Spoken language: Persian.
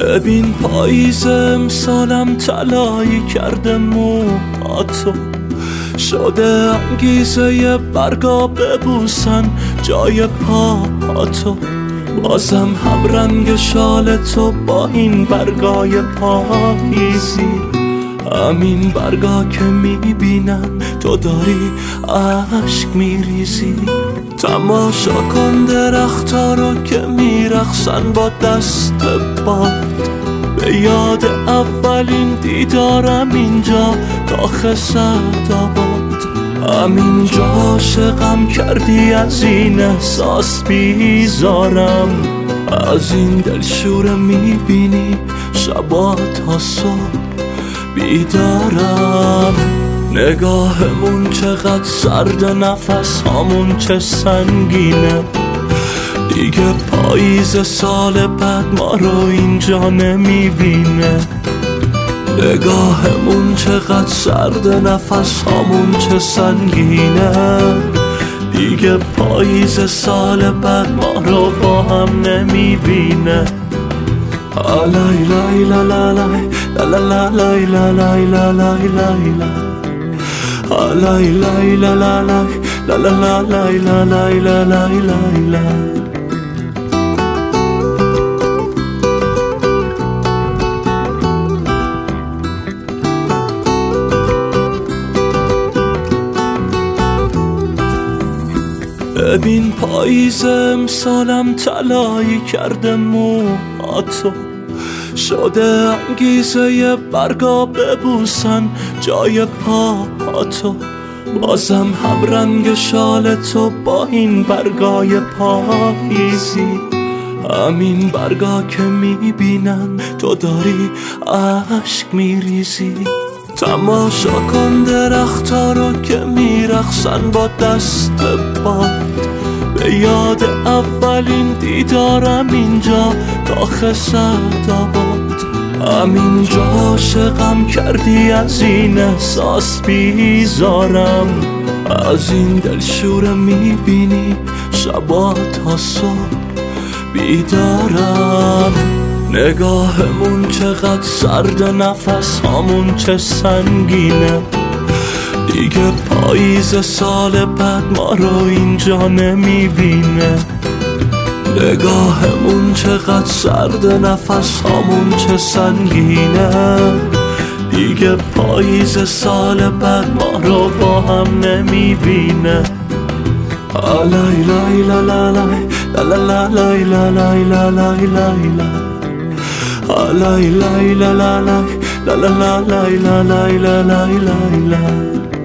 ببین پاییز امسالم طلایی کرده موهاتو، شده انگیزه برگا ببوسن جای پاهاتو. بازم هم رنگ شال تو با این برگای پاییزی، همین برگا که میبینن تو داری عشق میریزی. تماشا کن درختا رو که میرقصن با دست باد، به یاد اولین دیدارم اینجا کاخ سعدآباد. همینجا عاشقم کردی، از این احساس بیزارم، از این دلشوره میبینی شبا تا صبح بیدارم. نگاهمون چقدر سرد، نفس هامون چه سنگینه، دیگه پاییز سال بعد ما رو اینجا نمیبینه. نگاهمون چقدر سرد، نفس هامون چه سنگینه، دیگه پاییز سال بعد ما رو با هم نمیبینه. لای لای لا لا لای لا لا لای لا لای لا لای لای لای لای لا لا لای لا لا لای لا لای لا لای لای. ببین پاییز امسالم طلایی کرده موهاتو، شده انگیزه برگا ببوسن جای پاهاتو. بازم هم رنگ شال تو با این برگای پاییزی، همین برگا که میبینن تو داری عشق میریزی. تماشا کن درختا رو که میرقصن با دست باد، به یاد اولین دیدارم اینجا کاخ سعدآباد. همینجا عاشقم کردی، از این احساس بیزارم، از این دلشوره میبینی شبا تا صبح بیدارم. نگاهمون چقدر سرد، نفس هامون چه سنگینه، دیگه پاییز سال بعد ما رو اینجا نمیبینه. نگاهمون چقدر سرد، نفس هامون چه سنگینه، دیگه پاییز سال بعد ما رو با هم نمیبینه. لای لای لا لا لای لا لا لای لا لای لا لای لای لای لای لا لا لای لا لا لای لا لای لا لای لای.